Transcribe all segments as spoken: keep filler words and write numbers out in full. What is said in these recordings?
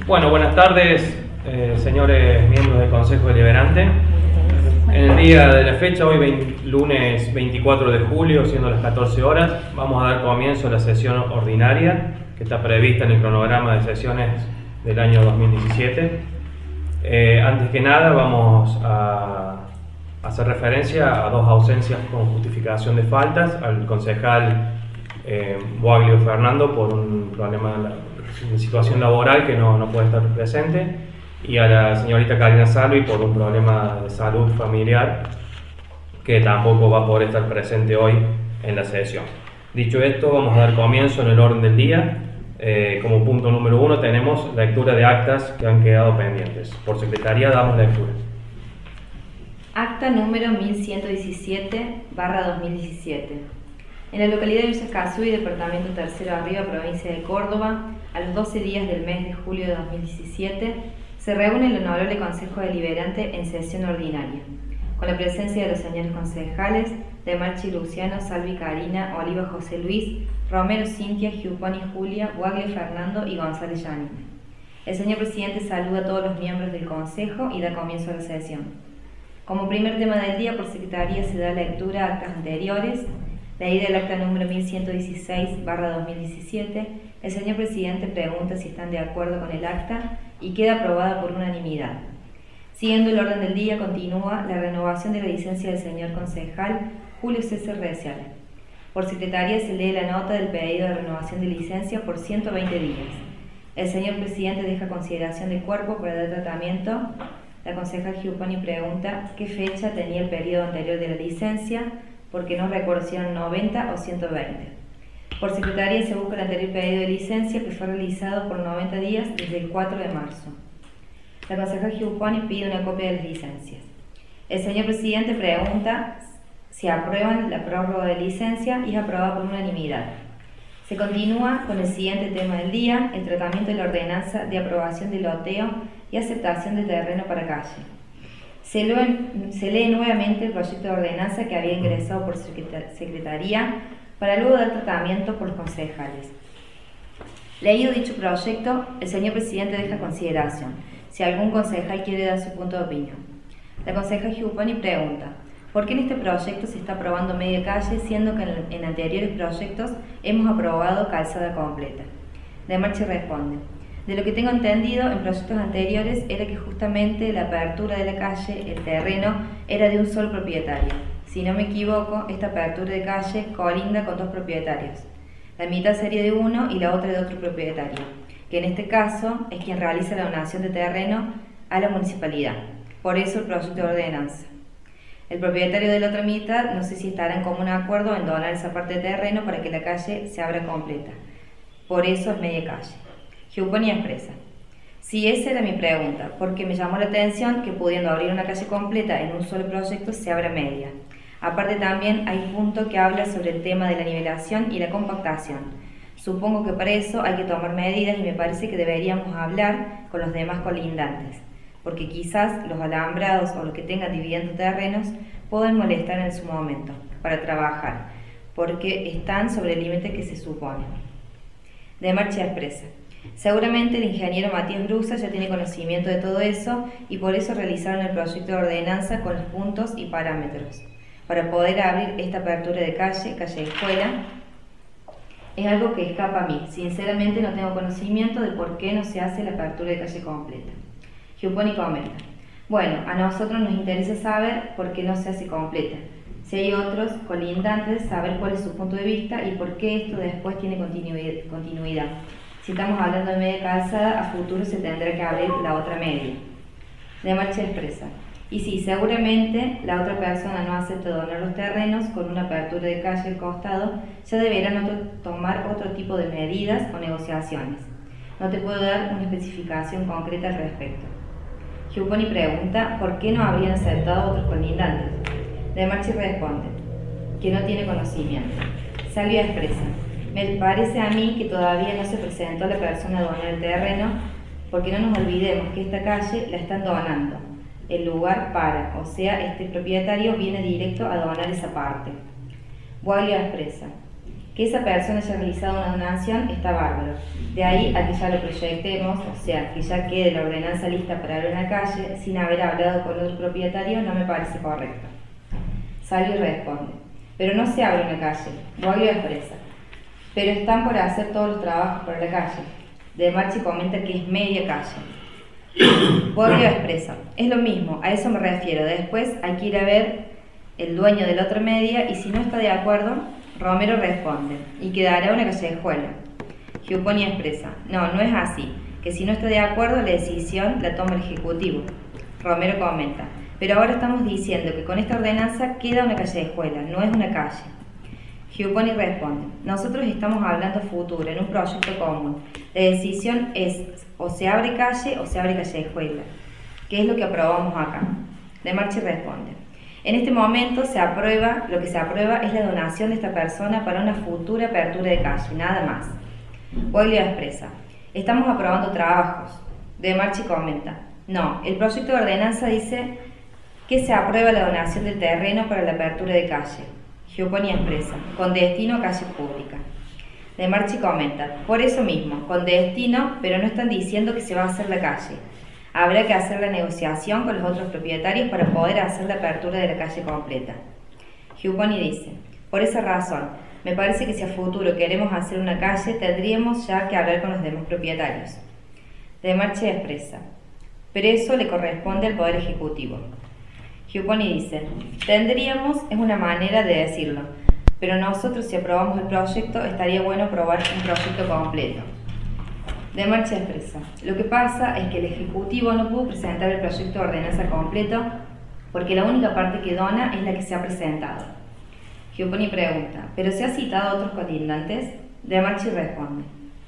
Bueno, buenas tardes, eh, señores miembros del Consejo Deliberante. En el día de la fecha, hoy veinte, lunes veinticuatro de julio, siendo las catorce horas, vamos a dar comienzo a la sesión ordinaria que está prevista en el cronograma de sesiones del año dos mil diecisiete. Eh, antes que nada, vamos a hacer referencia a dos ausencias con justificación de faltas: al concejal eh, Boaglio Fernando por un problema de situación laboral que no, no puede estar presente, y a la señorita Karina Salvi por un problema de salud familiar que tampoco va a poder estar presente hoy en la sesión. Dicho esto, vamos a dar comienzo en el orden del día. Eh, como punto número uno tenemos lectura de actas que han quedado pendientes. Por secretaría damos lectura. Acta número mil ciento diecisiete barra dos mil diecisiete. En la localidad de Villa Escazú, departamento Tercero Arriba, provincia de Córdoba, a los doce días del mes de julio de dos mil diecisiete, se reúne el Honorable Consejo Deliberante en sesión ordinaria, con la presencia de los señores concejales de Marchi Luciano, Salvi Karina, Oliva José Luis, Romero Cintia, Giupponi Julia, Boaglio Fernando y González Yanina. El señor presidente saluda a todos los miembros del Consejo y da comienzo a la sesión. Como primer tema del día, por secretaría se da lectura a actas anteriores. Leída el acta número mil ciento dieciséis barra dos mil diecisiete, el señor presidente pregunta si están de acuerdo con el acta y queda aprobada por unanimidad. Siguiendo el orden del día, continúa la renovación de la licencia del señor concejal Julio César Recial. Por secretaría se lee la nota del pedido de renovación de licencia por ciento veinte días. El señor presidente deja consideración de cuerpo para dar tratamiento. La concejal Giupponi pregunta qué fecha tenía el periodo anterior de la licencia, porque no recuerdo si eran noventa o ciento veinte. Por secretaría se busca el anterior pedido de licencia, que fue realizado por noventa días desde el cuatro de marzo. La concejal Giupponi pide una copia de las licencias. El señor presidente pregunta si aprueban la prórroga de licencia y es aprobada por unanimidad. Se continúa con el siguiente tema del día: el tratamiento de la ordenanza de aprobación de loteo y aceptación de terreno para calle. Se lee, se lee nuevamente el proyecto de ordenanza que había ingresado por secretaría para luego dar tratamiento por los concejales. Leído dicho proyecto, el señor presidente deja consideración si algún concejal quiere dar su punto de opinión. La concejal Giupponi pregunta ¿por qué en este proyecto se está aprobando media calle, siendo que en, en anteriores proyectos hemos aprobado calzada completa? De Marchi responde: de lo que tengo entendido, en proyectos anteriores era que justamente la apertura de la calle, el terreno, era de un solo propietario. Si no me equivoco, esta apertura de calle colinda con dos propietarios. La mitad sería de uno y la otra de otro propietario, que en este caso es quien realiza la donación de terreno a la municipalidad. Por eso el proyecto de ordenanza. El propietario de la otra mitad no sé si estará en común acuerdo en donar esa parte de terreno para que la calle se abra completa. Por eso es media calle. Giupponi expresa: sí, esa era mi pregunta, porque me llamó la atención que pudiendo abrir una calle completa en un solo proyecto se abra media. Aparte también hay un punto que habla sobre el tema de la nivelación y la compactación. Supongo que para eso hay que tomar medidas y me parece que deberíamos hablar con los demás colindantes, porque quizás los alambrados o los que tengan dividiendo terrenos pueden molestar en su momento para trabajar, porque están sobre el límite que se supone. De Marchi expresa: seguramente el ingeniero Matías Brusa ya tiene conocimiento de todo eso y por eso realizaron el proyecto de ordenanza con los puntos y parámetros. Para poder abrir esta apertura de calle, calle escuela, es algo que escapa a mí. Sinceramente no tengo conocimiento de por qué no se hace la apertura de calle completa. Giupponi comenta: bueno, a nosotros nos interesa saber por qué no se hace completa. Si hay otros colindantes, saber cuál es su punto de vista y por qué esto después tiene continuidad. Si estamos hablando de media calzada, a futuro se tendrá que abrir la otra media. De Marchi expresa: y sí, seguramente la otra persona no acepta donar los terrenos con una apertura de calle al costado, ya deberán otro, tomar otro tipo de medidas o negociaciones. No te puedo dar una especificación concreta al respecto. Giupponi pregunta por qué no habrían aceptado otros colindantes. De Marchi responde que no tiene conocimiento. Salvi expresa: me parece a mí que todavía no se presentó la persona a donar el terreno, porque no nos olvidemos que esta calle la están donando. El lugar para, o sea, este propietario viene directo a donar esa parte. Boaglio expresa: Que esa persona haya realizado una donación está bárbaro. De ahí a que ya lo proyectemos, o sea, que ya quede la ordenanza lista para abrir una calle sin haber hablado con otro propietario, no me parece correcto. Salvi responde, pero no se abre una calle. Boglio expresa, pero están por hacer todos los trabajos para la calle. De Marchi comenta que es media calle. Boglio expresa, es lo mismo, a eso me refiero. Después hay que ir a ver el dueño de la otra media y si no está de acuerdo, Romero responde, y quedará una callejuela. Giupponi expresa, no, no es así, que si no está de acuerdo la decisión la toma el Ejecutivo. Romero comenta, pero ahora estamos diciendo que con esta ordenanza queda una callejuela, no es una calle. Giupponi responde, nosotros estamos hablando futuro, en un proyecto común. La decisión es o se abre calle o se abre callejuela, que es lo que aprobamos acá. De Marchi responde, en este momento se aprueba, lo que se aprueba es la donación de esta persona para una futura apertura de calle, nada más. Boglio expresa, estamos aprobando trabajos. De Marchi comenta, no, el proyecto de ordenanza dice que se aprueba la donación del terreno para la apertura de calle. Giupponi expresa, con destino a calle pública. De Marchi comenta, por eso mismo, con destino, pero no están diciendo que se va a hacer la calle. Habrá que hacer la negociación con los otros propietarios para poder hacer la apertura de la calle completa. Giupponi dice, por esa razón, me parece que si a futuro queremos hacer una calle, tendríamos ya que hablar con los demás propietarios. De Marchi expresa, pero eso le corresponde al Poder Ejecutivo. Giupponi dice, tendríamos es una manera de decirlo, pero nosotros si aprobamos el proyecto, estaría bueno aprobar un proyecto completo. De Marchi expresa, lo que pasa es que el Ejecutivo no pudo presentar el proyecto de ordenanza completo porque la única parte que dona es la que se ha presentado. Giupponi pregunta, ¿pero se ha citado a otros colindantes? De Marchi responde,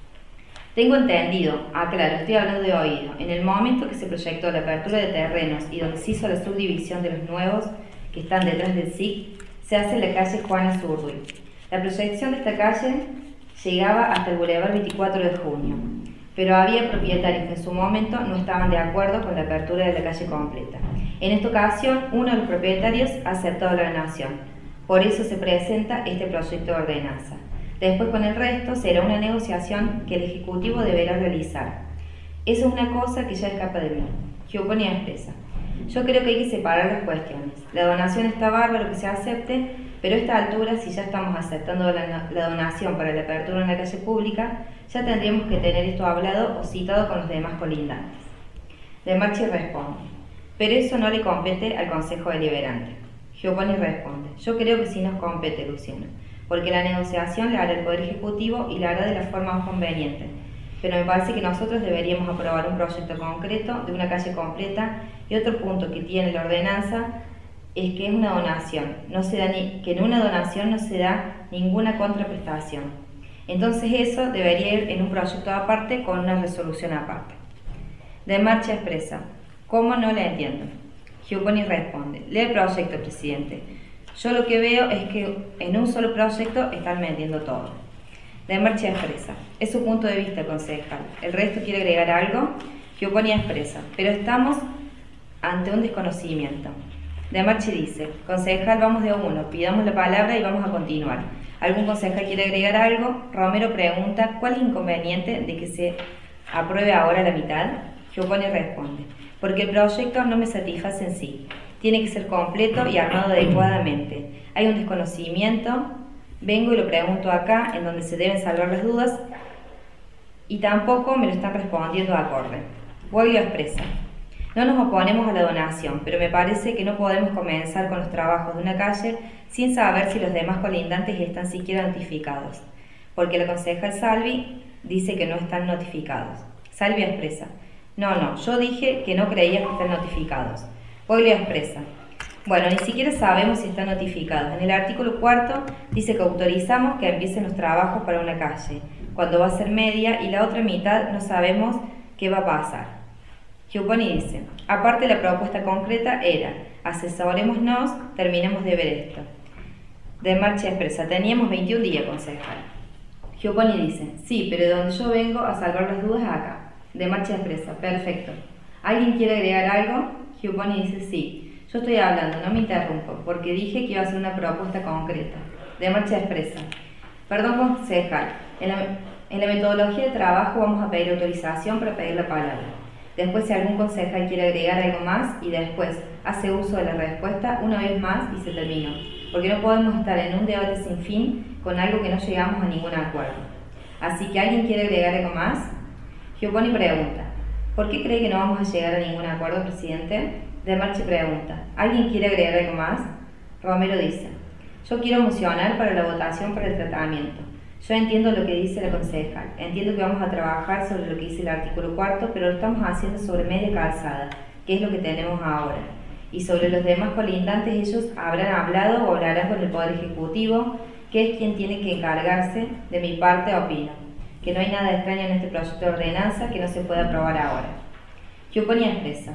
tengo entendido, aclaro, estoy hablando de oído, en el momento que se proyectó la apertura de terrenos y donde se hizo la subdivisión de los nuevos que están detrás del S I C, se hace la calle Juana Zurduy. La proyección de esta calle llegaba hasta el Boulevard veinticuatro de junio, pero había propietarios que en su momento no estaban de acuerdo con la apertura de la calle completa. En esta ocasión, uno de los propietarios ha aceptado la donación, por eso se presenta este proyecto de ordenanza. Después con el resto será una negociación que el Ejecutivo deberá realizar. Eso es una cosa que ya escapa de mí. Giupponi expresa. Yo creo que hay que separar las cuestiones. La donación está bárbaro que se acepte, pero a esta altura, si ya estamos aceptando la, la donación para la apertura en la calle pública, ya tendríamos que tener esto hablado o citado con los demás colindantes. De Marchi responde, pero eso no le compete al Consejo Deliberante. Giupponi responde, yo creo que sí nos compete, Luciano, porque la negociación la hará el Poder Ejecutivo y la hará de la forma más conveniente. Pero me parece que nosotros deberíamos aprobar un proyecto concreto de una calle completa y otro punto que tiene la ordenanza es que es una donación, no se da ni, que en una donación no se da ninguna contraprestación. Entonces eso debería ir en un proyecto aparte con una resolución aparte. De Marchi expresa, ¿cómo no le entiendo? Giupponi responde, lee el proyecto, presidente. Yo lo que veo es que en un solo proyecto están metiendo todo. De Marchi expresa, es su punto de vista, concejal. ¿El resto quiere agregar algo? Giupponi expresa, pero estamos ante un desconocimiento. De Marchi dice, concejal, vamos de a uno, pidamos la palabra y vamos a continuar. ¿Algún concejal quiere agregar algo? Romero pregunta, ¿cuál es el inconveniente de que se apruebe ahora la mitad? Giupponi responde, porque el proyecto no me satisface en sí. Tiene que ser completo y armado adecuadamente. Hay un desconocimiento, vengo y lo pregunto acá, en donde se deben salvar las dudas, y tampoco me lo están respondiendo acorde. Boglio expresa, no nos oponemos a la donación, pero me parece que no podemos comenzar con los trabajos de una calle sin saber si los demás colindantes están siquiera notificados, porque la concejal Salvi dice que no están notificados. Salvi expresa, no, no, yo dije que no creía que están notificados. Boglio expresa, bueno, ni siquiera sabemos si están notificados. En el artículo cuarto dice que autorizamos que empiecen los trabajos para una calle, cuando va a ser media, y la otra mitad no sabemos qué va a pasar. Giupponi dice, aparte la propuesta concreta era, asesorémonos, terminemos de ver esto. De Marchi expresa, teníamos veintiún días, concejal. Giupponi dice, sí, pero de donde yo vengo a salvar las dudas es acá. De Marchi expresa, perfecto. ¿Alguien quiere agregar algo? Giupponi dice, sí, yo estoy hablando, no me interrumpo, porque dije que iba a hacer una propuesta concreta. De Marchi expresa, Perdón, concejal. En la, en la metodología de trabajo vamos a pedir autorización para pedir la palabra. Después, si algún concejal quiere agregar algo más y después hace uso de la respuesta, una vez más y se terminó. Porque no podemos estar en un debate sin fin con algo que no llegamos a ningún acuerdo. Así que, ¿alguien quiere agregar algo más? Giovanni pregunta, ¿por qué cree que no vamos a llegar a ningún acuerdo, presidente? De Marchi pregunta, ¿alguien quiere agregar algo más? Romero dice, yo quiero mocionar para la votación para el tratamiento. Yo entiendo lo que dice la concejal, entiendo que vamos a trabajar sobre lo que dice el artículo cuarto, pero lo estamos haciendo sobre media calzada, que es lo que tenemos ahora. Y sobre los demás colindantes, ellos habrán hablado o hablarán con el Poder Ejecutivo, que es quien tiene que encargarse. De mi parte, opino que no hay nada extraño en este proyecto de ordenanza que no se pueda aprobar ahora. Giovanni expresa,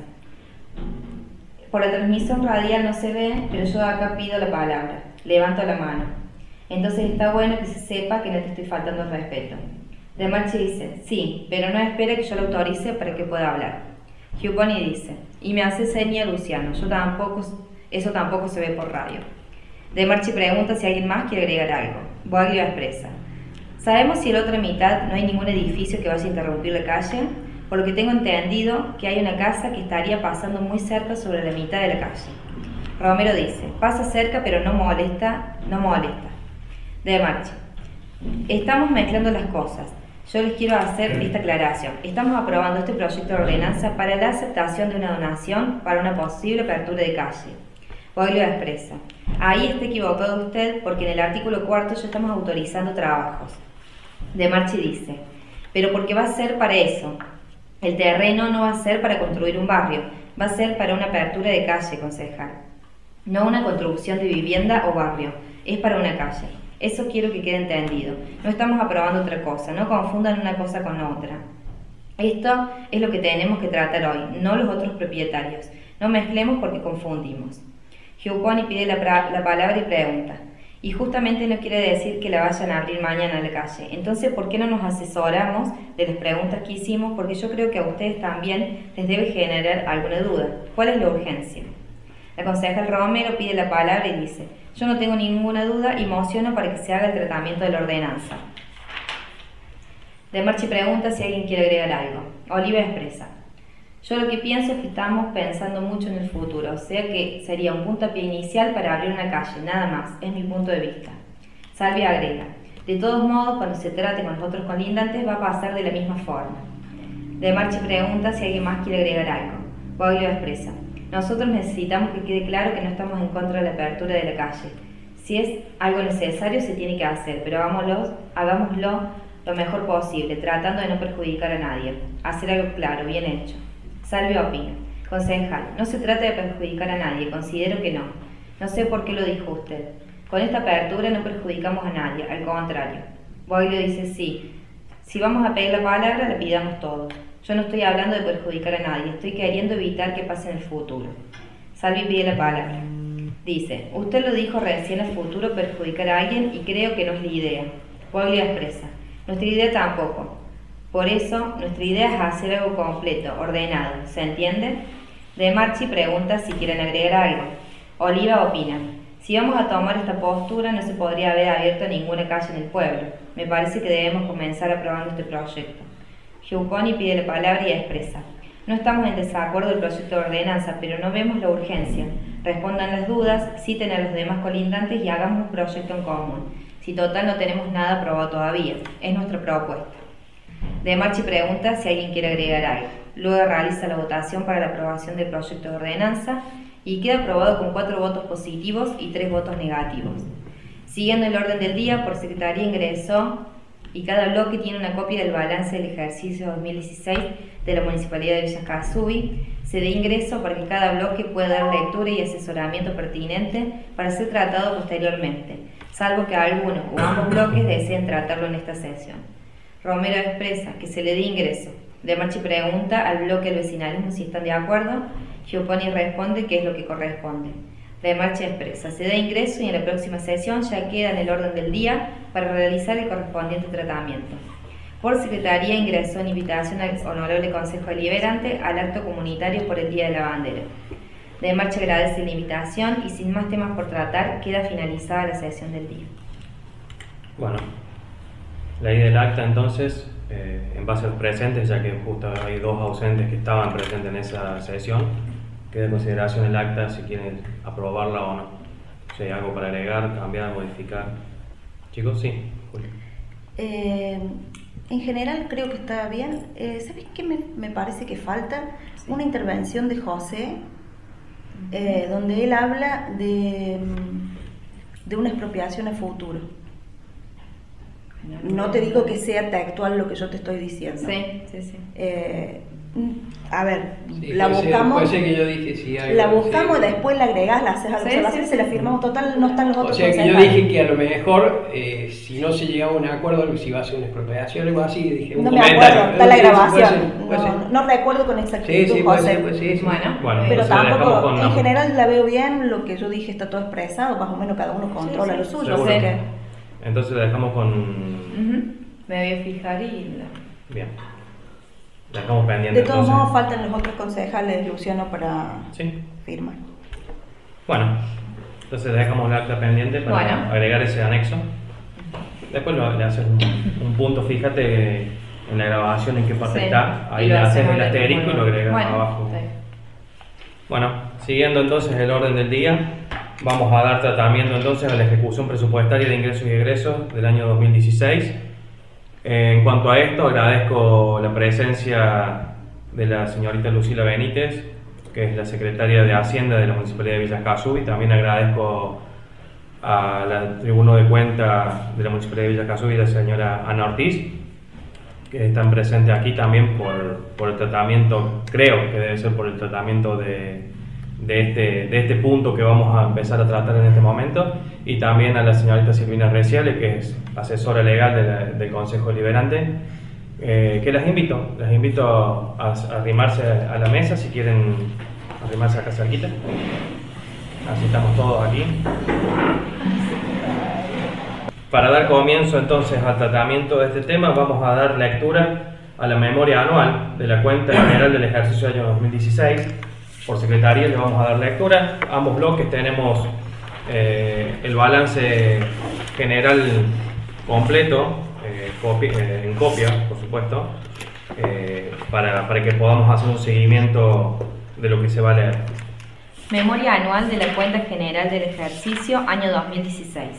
por la transmisión radial no se ve, pero yo acá pido la palabra, levanto la mano. Entonces está bueno que se sepa que no te estoy faltando el respeto. De Marchi dice, sí, pero no espera que yo lo autorice para que pueda hablar. Giovanni dice, y me hace seña Luciano, yo tampoco, eso tampoco se ve por radio. De Marchi pregunta si alguien más quiere agregar algo. Boaglio expresa, ¿sabemos si en la otra mitad no hay ningún edificio que vaya a interrumpir la calle? Por lo que tengo entendido que hay una casa que estaría pasando muy cerca sobre la mitad de la calle. Romero dice, pasa cerca pero no molesta, no molesta. De Marchi, estamos mezclando las cosas. Yo les quiero hacer esta aclaración. Estamos aprobando este proyecto de ordenanza para la aceptación de una donación para una posible apertura de calle. Boaglio expresa, ahí está equivocado usted porque en el artículo cuarto ya estamos autorizando trabajos. De Marchi dice, pero porque va a ser para eso. El terreno no va a ser para construir un barrio, va a ser para una apertura de calle, concejal. No una construcción de vivienda o barrio, es para una calle. Eso quiero que quede entendido. No estamos aprobando otra cosa, no confundan una cosa con otra. Esto es lo que tenemos que tratar hoy, no los otros propietarios. No mezclemos porque confundimos. Giovanni pide la, la palabra y pregunta, y justamente no quiere decir que la vayan a abrir mañana a la calle. Entonces, ¿por qué no nos asesoramos de las preguntas que hicimos? Porque yo creo que a ustedes también les debe generar alguna duda. ¿Cuál es la urgencia? La concejal Romero pide la palabra y dice, yo no tengo ninguna duda y mociono para que se haga el tratamiento de la ordenanza. De Marchi pregunta si alguien quiere agregar algo. Oliva expresa, yo lo que pienso es que estamos pensando mucho en el futuro, o sea que sería un puntapié inicial para abrir una calle, nada más, es mi punto de vista. Salvia agrega, de todos modos, cuando se trate con los otros colindantes va a pasar de la misma forma. De Marchi pregunta si alguien más quiere agregar algo. Boaglio expresa, nosotros necesitamos que quede claro que no estamos en contra de la apertura de la calle. Si es algo necesario se tiene que hacer, pero hagámoslo, hagámoslo lo mejor posible, tratando de no perjudicar a nadie. Hacer algo claro, bien hecho. Salvia opina, concejal, no se trata de perjudicar a nadie, considero que no. No sé por qué lo dijo usted. Con esta apertura no perjudicamos a nadie, al contrario. Boaglio dice sí, si vamos a pedir la palabra, la pidamos todos. Yo no estoy hablando de perjudicar a nadie, estoy queriendo evitar que pase en el futuro. Salvi pide la palabra. Dice, usted lo dijo recién, el futuro perjudicar a alguien y creo que no es la idea. Boaglio expresa, nuestra idea tampoco. Por eso, nuestra idea es hacer algo completo, ordenado, ¿se entiende? De Marchi pregunta si quieren agregar algo. Oliva opina, si vamos a tomar esta postura no se podría haber abierto ninguna calle en el pueblo. Me parece que debemos comenzar aprobando este proyecto. Giovanni pide la palabra y expresa, no estamos en desacuerdo del proyecto de ordenanza, pero no vemos la urgencia. Respondan las dudas, citen a los demás colindantes y hagamos un proyecto en común. Si total no tenemos nada aprobado todavía, es nuestra propuesta. De Marchi pregunta si alguien quiere agregar algo. Luego realiza la votación para la aprobación del proyecto de ordenanza y queda aprobado con cuatro votos positivos y tres votos negativos. Siguiendo el orden del día, por secretaría ingresó y cada bloque tiene una copia del balance del ejercicio dos mil dieciséis de la Municipalidad de Villa Casubi. Se dé ingreso para que cada bloque pueda dar lectura y asesoramiento pertinente para ser tratado posteriormente, salvo que alguno o ambos bloques deseen tratarlo en esta sesión. Romero expresa que se le dé ingreso. De Marchi pregunta al bloque del vecinalismo si están de acuerdo. Giovanni responde que es lo que corresponde. De Marchi expresa, se da ingreso y en la próxima sesión ya queda en el orden del día para realizar el correspondiente tratamiento. Por secretaría ingresó en invitación al Honorable Consejo Deliberante al acto comunitario por el Día de la Bandera. De Marchi agradece la invitación y sin más temas por tratar queda finalizada la sesión del día. Bueno. Ley del acta, entonces, eh, en base a los presentes, ya que justo hay dos ausentes que estaban presentes en esa sesión, queda en consideración el acta si quieren aprobarla o no. Si hay algo para agregar, cambiar, modificar. Chicos, sí. Julio. Eh, en general creo que está bien. Eh, ¿Sabes qué me, me parece que falta? Sí. Una intervención de José, eh, donde él habla de, de una expropiación a futuro. No te digo que sea textual lo que yo te estoy diciendo. Sí, sí, sí. Eh, a ver, sí, la puede buscamos. Ser, puede ser que yo dije sí, algo, la buscamos, sí. Después la agregás, la haces a la sí, observación, sí, se la sí, firmamos. sí. Total, no están los otros O sea que yo dije que a lo mejor, eh, si no se llegaba a un acuerdo, si iba a ser una expropiación o algo así, dije un no me comentario. acuerdo, está la grabación. Puede ser, puede ser. No, no recuerdo con exactitud, Sí, sí, puede José. ser, pues, sí, sí. Bueno, Bueno, Pero entonces la dejamos tampoco, con en la- general la veo bien, lo que yo dije está todo expresado, más o menos cada uno controla Sí, lo sí, suyo, seguro. así que Entonces la dejamos con... Ujú. Me voy a fijar y... la- Bien. La dejamos pendiente. de todos entonces. modos faltan los otros concejales, Luciano, para Sí. firmar. Bueno, entonces le dejamos la acta pendiente para Bueno. agregar ese anexo. Después lo, le haces un, un punto, fíjate en la grabación en qué parte Sí. está. Ahí Y lo le haces hacemos el de- asterisco y lo agregas Bueno, abajo. está bien. Bueno, siguiendo entonces el orden del día, vamos a dar tratamiento entonces a la ejecución presupuestaria de ingresos y egresos del año dos mil dieciséis. Eh, en cuanto a esto, agradezco la presencia de la señorita Lucila Benítez, que es la secretaria de Hacienda de la Municipalidad de Villa Casubi. También agradezco a la tribuna de cuenta de la Municipalidad de Villa Casubi, la señora Ana Ortiz, que están presentes aquí también por, por el tratamiento, creo que debe ser por el tratamiento de, de, este, de este punto que vamos a empezar a tratar en este momento, y también a la señorita Silvina Reciales, que es asesora legal de la, del Consejo Deliberante, eh, que las invito, las invito a, a arrimarse a la mesa si quieren arrimarse acá cerquita. Así estamos todos aquí. Para dar comienzo entonces al tratamiento de este tema, vamos a dar lectura a la memoria anual de la cuenta general del ejercicio del año dos mil dieciséis. Por secretaría le vamos a dar lectura. Ambos bloques tenemos eh, el balance general completo, eh, copi eh, en copia, por supuesto, eh, para, para que podamos hacer un seguimiento de lo que se va a leer. Memoria anual de la cuenta general del ejercicio año dos mil dieciséis.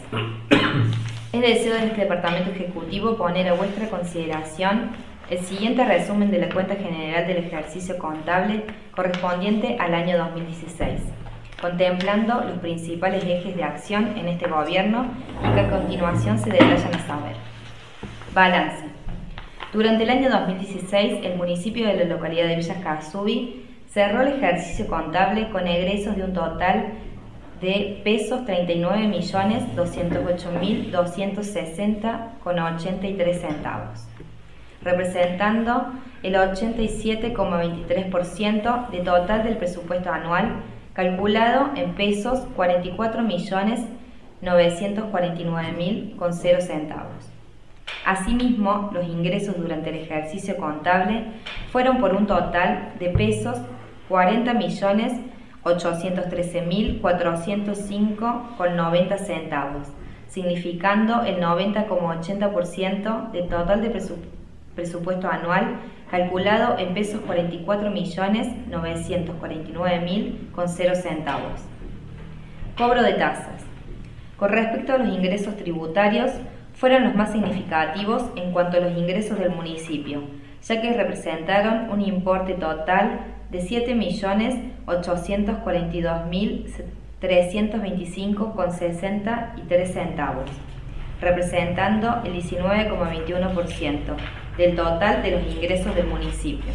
Es deseo de este Departamento Ejecutivo poner a vuestra consideración el siguiente resumen de la cuenta general del ejercicio contable correspondiente al año dos mil dieciséis, contemplando los principales ejes de acción en este gobierno y que a continuación se detallan a saber. Balance. Durante el año dos mil dieciséis, el municipio de la localidad de Villa Casubi cerró el ejercicio contable con egresos de un total de pesos treinta y nueve millones doscientos ocho mil doscientos sesenta con ochenta y tres centavos, representando el ochenta y siete coma veintitrés por ciento de total del presupuesto anual, calculado en pesos cuarenta y cuatro millones novecientos cuarenta y nueve mil con cero centavos. Asimismo, los ingresos durante el ejercicio contable fueron por un total de pesos cuarenta millones ochocientos trece mil cuatrocientos cinco con noventa centavos, significando el noventa coma ochenta por ciento del total de presu presupuesto anual, calculado en pesos cuarenta y cuatro millones novecientos cuarenta y nueve mil con cero centavos. Cobro de tasas. Con respecto a los ingresos tributarios, fueron los más significativos en cuanto a los ingresos del municipio, ya que representaron un importe total de siete millones ochocientos cuarenta y dos mil trescientos veinticinco con sesenta y tres centavos, representando el diecinueve coma veintiuno por ciento del total de los ingresos del municipio.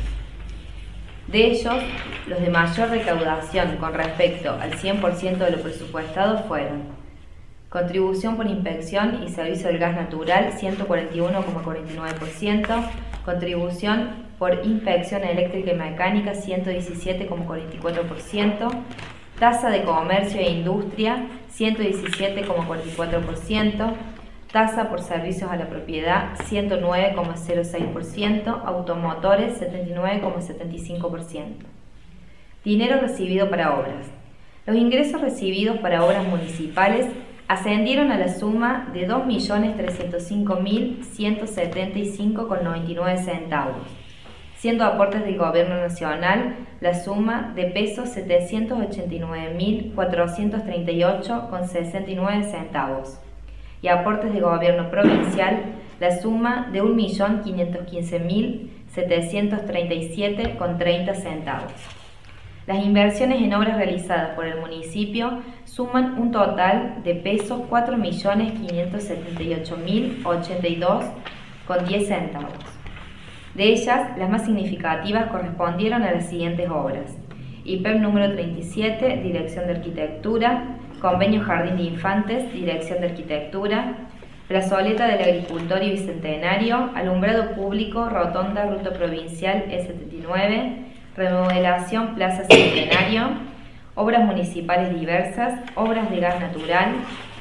De ellos, los de mayor recaudación con respecto al cien por ciento de lo presupuestado fueron: contribución por inspección y servicio del gas natural, ciento cuarenta y uno coma cuarenta y nueve por ciento, contribución por inspección eléctrica y mecánica, ciento diecisiete coma cuarenta y cuatro por ciento, tasa de comercio e industria, ciento diecisiete coma cuarenta y cuatro por ciento, tasa por servicios a la propiedad, ciento nueve coma cero seis por ciento, automotores, setenta y nueve coma setenta y cinco por ciento. Dinero recibido para obras. Los ingresos recibidos para obras municipales ascendieron a la suma de dos millones trescientos cinco mil ciento setenta y cinco con noventa y nueve centavos, siendo aportes del Gobierno Nacional la suma de pesos setecientos ochenta y nueve mil cuatrocientos treinta y ocho con sesenta y nueve centavos, y aportes del Gobierno Provincial la suma de un millón quinientos quince mil setecientos treinta y siete con treinta centavos. Las inversiones en obras realizadas por el municipio suman un total de pesos cuatro millones quinientos setenta y ocho mil ochenta y dos con diez centavos. De ellas, las más significativas correspondieron a las siguientes obras: I P E M número treinta y siete, Dirección de Arquitectura; Convenio Jardín de Infantes, Dirección de Arquitectura; Plazoleta del Agricultor y Bicentenario; Alumbrado Público, Rotonda, Ruta Provincial E setenta y nueve; Remodelación Plaza Centenario; Obras municipales diversas; Obras de gas natural;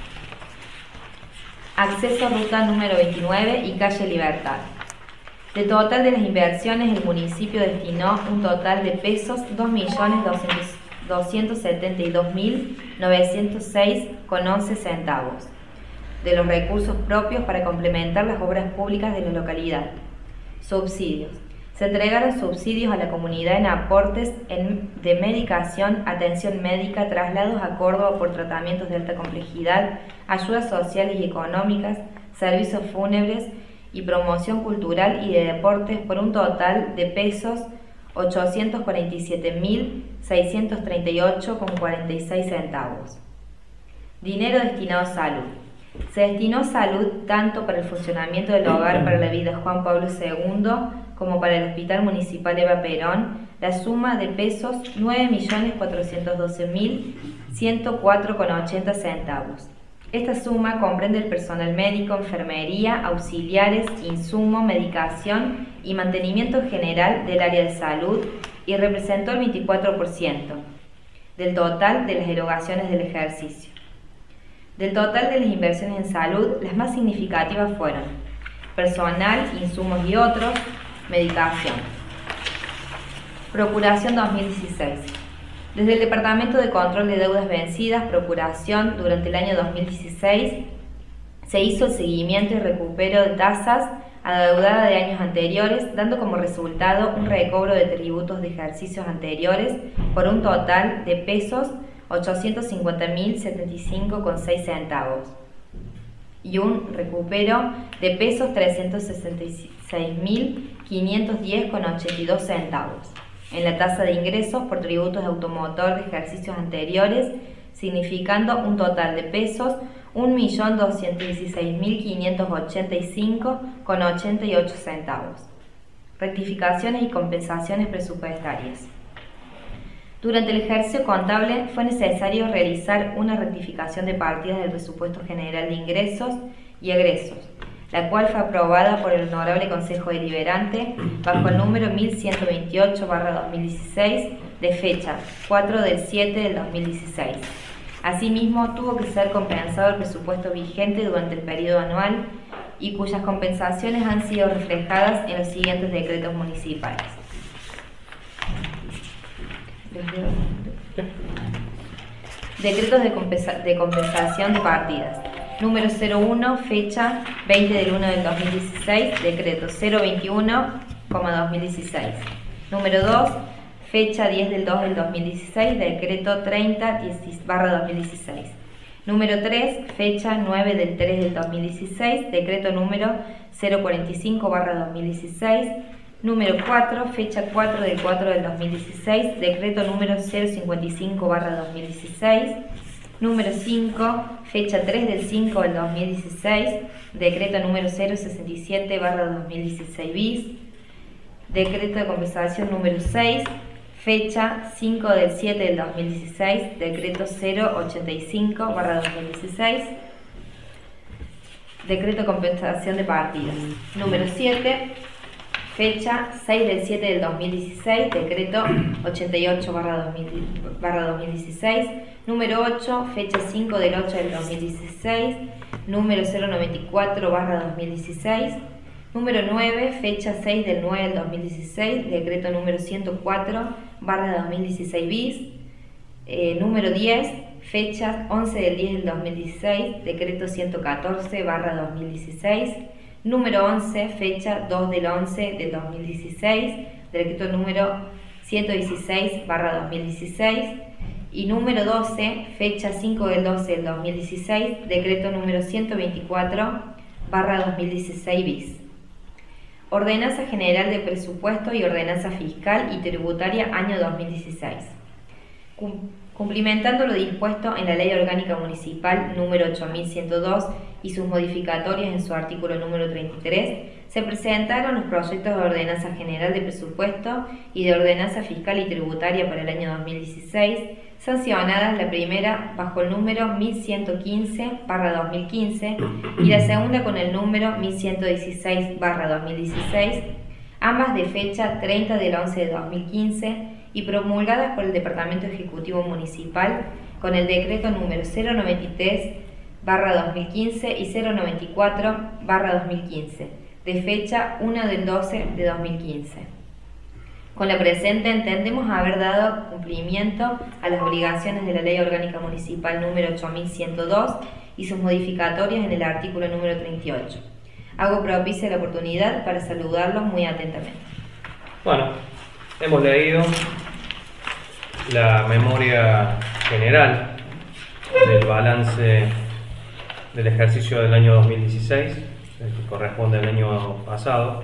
Acceso a Ruta número veintinueve y Calle Libertad. De total de las inversiones, el municipio destinó un total de pesos dos millones doscientos setenta y dos mil novecientos seis con once centavos de los recursos propios para complementar las obras públicas de la localidad. Subsidios. Se entregaron subsidios a la comunidad en aportes en, de medicación, atención médica, traslados a Córdoba por tratamientos de alta complejidad, ayudas sociales y económicas, servicios fúnebres y promoción cultural y de deportes por un total de pesos ochocientos cuarenta y siete mil seiscientos treinta y ocho con cuarenta y seis centavos. Dinero destinado a salud. Se destinó salud tanto para el funcionamiento del Hogar para la Vida Juan Pablo segundo como para el Hospital Municipal Eva Perón, la suma de pesos nueve millones cuatrocientos doce mil ciento cuatro con ochenta centavos. Esta suma comprende el personal médico, enfermería, auxiliares, insumo, medicación y mantenimiento general del área de salud y representó el veinticuatro por ciento del total de las erogaciones del ejercicio. Del total de las inversiones en salud, las más significativas fueron personal, insumos y otros, medicación. Procuración dos mil dieciséis. Desde el Departamento de Control de Deudas Vencidas, Procuración, durante el año dos mil dieciséis, se hizo el seguimiento y recupero de tasas adeudadas de años anteriores, dando como resultado un recobro de tributos de ejercicios anteriores por un total de pesos ochocientos cincuenta mil setenta y cinco con seis centavos y un recupero de pesos trescientos sesenta y seis mil quinientos diez con ochenta y dos centavos en la tasa de ingresos por tributos de automotor de ejercicios anteriores, significando un total de pesos un millón doscientos dieciséis mil quinientos ochenta y cinco con ochenta y ocho centavos. Rectificaciones y compensaciones presupuestarias. Durante el ejercicio contable fue necesario realizar una rectificación de partidas del presupuesto general de ingresos y egresos, la cual fue aprobada por el Honorable Consejo Deliberante bajo el número mil ciento veintiocho barra dos mil dieciséis de fecha cuatro del siete del dos mil dieciséis. Asimismo, tuvo que ser compensado el presupuesto vigente durante el periodo anual y cuyas compensaciones han sido reflejadas en los siguientes decretos municipales. Decretos de, compensa de compensación de partidas. Número cero uno, fecha veinte del uno del dos mil dieciséis, decreto cero veintiuno, dos mil dieciséis. Número dos, fecha diez del dos del dos mil dieciséis, decreto treinta barra dos mil dieciséis. Número tres, fecha nueve del tres del dos mil dieciséis, decreto número cero cuarenta y cinco barra dos mil dieciséis. Número cuatro, fecha cuatro del cuatro del dos mil dieciséis, decreto número cero cincuenta y cinco barra dos mil dieciséis. Número cinco, fecha tres del cinco del dos mil dieciséis, decreto número cero sesenta y siete barra dos mil dieciséis bis. Decreto de compensación número seis, fecha cinco del siete del dos mil dieciséis, decreto cero ochenta y cinco barra dos mil dieciséis. Decreto de compensación de partidas. Número siete, fecha seis del siete del dos mil dieciséis, decreto ochenta y ocho barra dos mil dieciséis. Número ocho, fecha cinco del ocho del dos mil dieciséis, número cero noventa y cuatro barra dos mil dieciséis. Número nueve, fecha seis del nueve del dos mil dieciséis, decreto número ciento cuatro barra dos mil dieciséis bis. Eh, número diez, fecha once del diez del dos mil dieciséis, decreto ciento catorce barra dos mil dieciséis. Número once, fecha dos del once del dos mil dieciséis, decreto número ciento dieciséis barra dos mil dieciséis. Y número doce, fecha cinco del doce del dos mil dieciséis, decreto número ciento veinticuatro barra dos mil dieciséis bis. Ordenanza General de Presupuesto y Ordenanza Fiscal y Tributaria año dos mil dieciséis. Cumplimentando lo dispuesto en la Ley Orgánica Municipal número ocho mil ciento dos y sus modificatorias en su artículo número treinta y tres, se presentaron los proyectos de Ordenanza General de Presupuesto y de Ordenanza Fiscal y Tributaria para el año dos mil dieciséis, sancionadas la primera bajo el número mil ciento quince barra dos mil quince y la segunda con el número mil ciento dieciséis barra dos mil dieciséis, ambas de fecha treinta del once de dos mil quince y promulgadas por el Departamento Ejecutivo Municipal con el decreto número cero noventa y tres barra dos mil quince y cero noventa y cuatro barra dos mil quince, de fecha uno del doce de dos mil quince. Con la presente entendemos haber dado cumplimiento a las obligaciones de la Ley Orgánica Municipal número ocho mil ciento dos y sus modificatorias en el artículo número treinta y ocho. Hago propicia la oportunidad para saludarlos muy atentamente. Bueno, hemos leído la memoria general del balance del ejercicio del año dos mil dieciséis, el que corresponde al año pasado.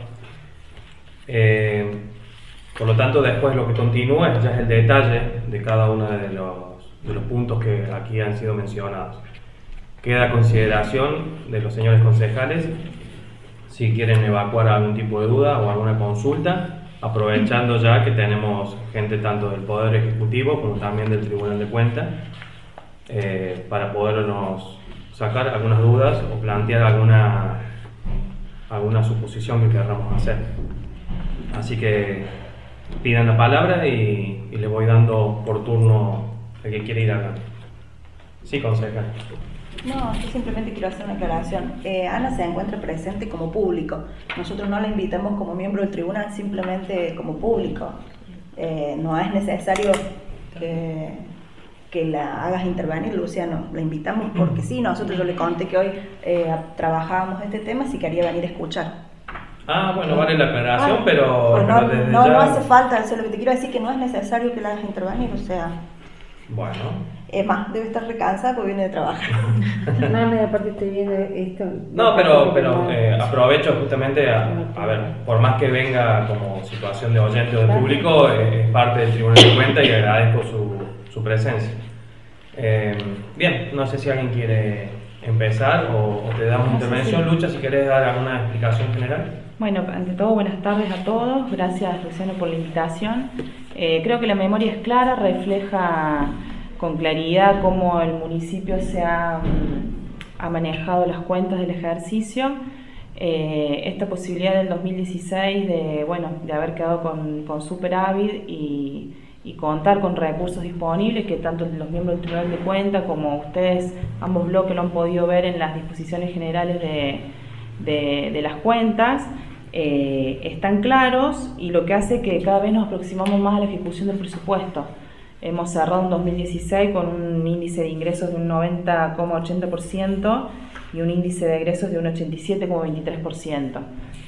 Eh, por lo tanto, después lo que continúa ya es el detalle de cada uno de los, de los puntos que aquí han sido mencionados. Queda a consideración de los señores concejales si quieren evacuar algún tipo de duda o alguna consulta, aprovechando ya que tenemos gente tanto del Poder Ejecutivo como también del Tribunal de Cuentas, eh, para podernos sacar algunas dudas o plantear alguna, alguna suposición que queramos hacer. Así que pidan la palabra y, y le voy dando por turno al que quiere ir hablando. Sí, concejal. No, yo simplemente quiero hacer una aclaración. Eh, Ana se encuentra presente como público. Nosotros no la invitamos como miembro del tribunal, simplemente como público. Eh, no es necesario que, que la hagas intervenir, Luciano. La invitamos porque sí, nosotros yo le conté que hoy eh, trabajábamos este tema, si quería venir a escuchar. Ah, bueno, vale la aclaración, Ah, pero, pues no, pero desde no, ya... no hace falta, eso es lo que te quiero decir, que no es necesario que la hagas intervenir, o sea... Bueno... Es más, debe estar recansada porque viene de trabajar. No, no, aparte estoy viendo esto. No, pero, pero eh, aprovecho justamente a, a ver, por más que venga como situación de oyente o de público, eh, es parte del Tribunal de Cuentas y agradezco su, su presencia. Eh, bien, no sé si alguien quiere empezar o, o te damos intervención, sí. Lucha, si querés dar alguna explicación general. Bueno, ante todo, buenas tardes a todos. Gracias, Luciano, por la invitación. Eh, creo que la memoria es clara, refleja con claridad cómo el municipio se ha, ha manejado las cuentas del ejercicio. Eh, esta posibilidad del dos mil dieciséis de, bueno, de haber quedado con, con superávit y, y contar con recursos disponibles, que tanto los miembros del Tribunal de Cuentas como ustedes, ambos bloques, lo han podido ver en las disposiciones generales de, de, de las cuentas, eh, están claros, y lo que hace que cada vez nos aproximamos más a la ejecución del presupuesto. Hemos cerrado en dos mil dieciséis con un índice de ingresos de un noventa coma ochenta por ciento y un índice de egresos de un ochenta y siete coma veintitrés por ciento.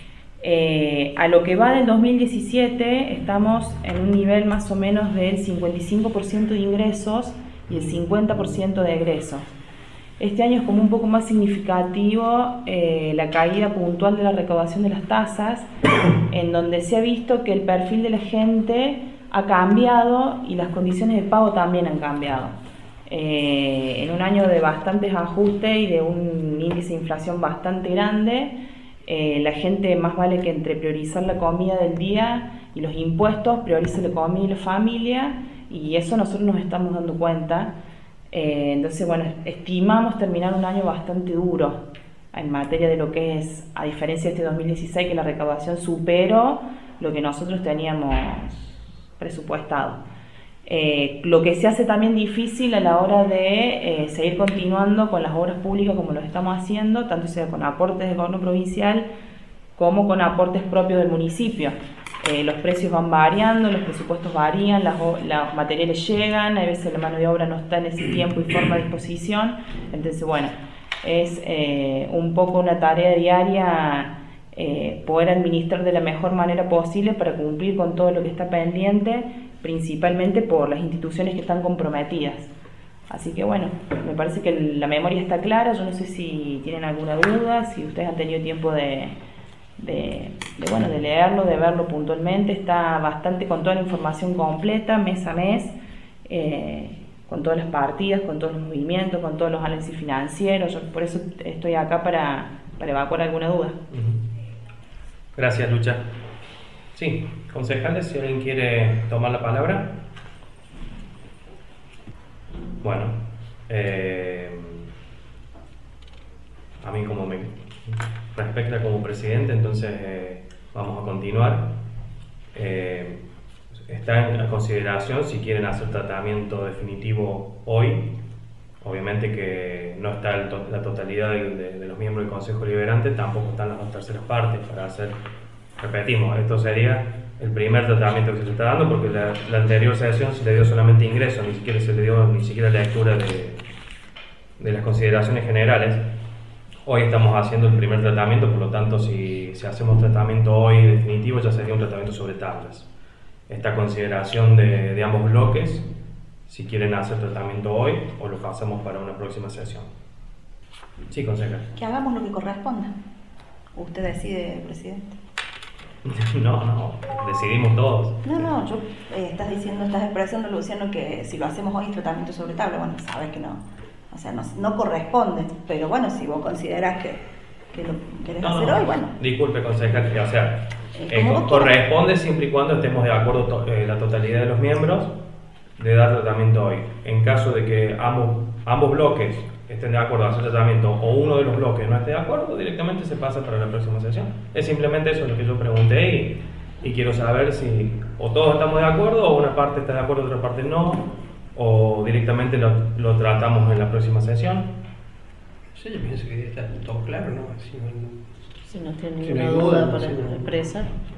Eh, a lo que va del dos mil diecisiete estamos en un nivel más o menos del cincuenta y cinco por ciento de ingresos y el cincuenta por ciento de egresos. Este año es como un poco más significativo eh, la caída puntual de la recaudación de las tasas, en donde se ha visto que el perfil de la gente ha cambiado y las condiciones de pago también han cambiado. Eh, en un año de bastantes ajustes y de un índice de inflación bastante grande, eh, la gente más vale que entre priorizar la comida del día y los impuestos, prioriza la comida y la familia, y eso nosotros nos estamos dando cuenta. Eh, entonces, bueno, estimamos terminar un año bastante duro en materia de lo que es, a diferencia de este dos mil dieciséis, que la recaudación superó lo que nosotros teníamos presupuestado. Eh, lo que se hace también difícil a la hora de eh, seguir continuando con las obras públicas como lo estamos haciendo, tanto sea con aportes del gobierno provincial como con aportes propios del municipio. Eh, los precios van variando, los presupuestos varían, las, los materiales llegan, a veces la mano de obra no está en ese tiempo y forma a disposición. Entonces, bueno, es eh, un poco una tarea diaria eh, poder administrar de la mejor manera posible para cumplir con todo lo que está pendiente, principalmente por las instituciones que están comprometidas. Así que bueno, me parece que la memoria está clara. Yo no sé si tienen alguna duda, si ustedes han tenido tiempo de, de, de, bueno, de leerlo, de verlo puntualmente. Está bastante con toda la información completa, mes a mes, eh, con todas las partidas, con todos los movimientos, con todos los análisis financieros. Yo por eso estoy acá para, para evacuar alguna duda. Gracias, Lucha. Sí, concejales, si alguien quiere tomar la palabra. Bueno, eh, a mí como me respecta como presidente, entonces eh, vamos a continuar. Eh, está en consideración si quieren hacer tratamiento definitivo hoy. Obviamente que no está el to la totalidad de, de, de los miembros del Consejo Deliberante, tampoco están las dos terceras partes para hacer, repetimos, esto sería el primer tratamiento que se está dando, porque la, la anterior sesión se le dio solamente ingreso, ni siquiera se le dio ni siquiera lectura de, de las consideraciones generales. Hoy estamos haciendo el primer tratamiento, por lo tanto si, si hacemos tratamiento hoy definitivo ya sería un tratamiento sobre tablas. Esta consideración de, de ambos bloques, si quieren hacer tratamiento hoy o lo pasamos para una próxima sesión. Sí, consejera. Que hagamos lo que corresponda. Usted decide, presidente. No, no, decidimos todos. No, no, yo eh, estás diciendo, estás expresando, Luciano, que si lo hacemos hoy es tratamiento sobre tabla. Bueno, sabes que no, o sea, no, no corresponde, pero bueno, si vos considerás que, que lo querés No, hacer no, hoy, bueno. disculpe, consejera, o sea, Eh, eh, como vos corresponde siempre y cuando estemos de acuerdo to eh, la totalidad de los miembros de dar tratamiento hoy. En caso de que ambos, ambos bloques estén de acuerdo a hacer tratamiento o uno de los bloques no esté de acuerdo, directamente se pasa para la próxima sesión. Es simplemente eso lo que yo pregunté y, y quiero saber si o todos estamos de acuerdo o una parte está de acuerdo y otra parte no, o directamente lo, lo tratamos en la próxima sesión. Sí, yo pienso que está todo claro, ¿no? Si no, Si no tiene si no ninguna hay duda duda, para si no- expresar.